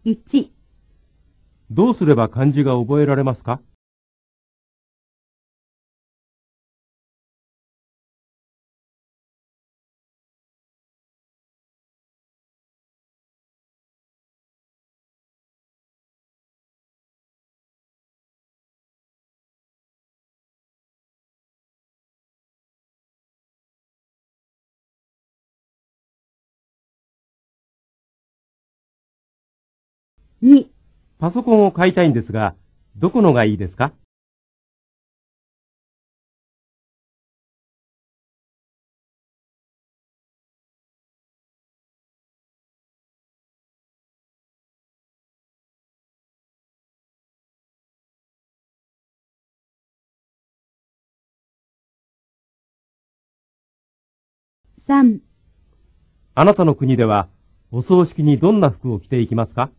1、 どうすれば漢字が覚えられますか？ 2、 パソコンを買いたいんですが、どこのがいいですか？ 3、 あなたの国では、お葬式にどんな服を着ていきますか？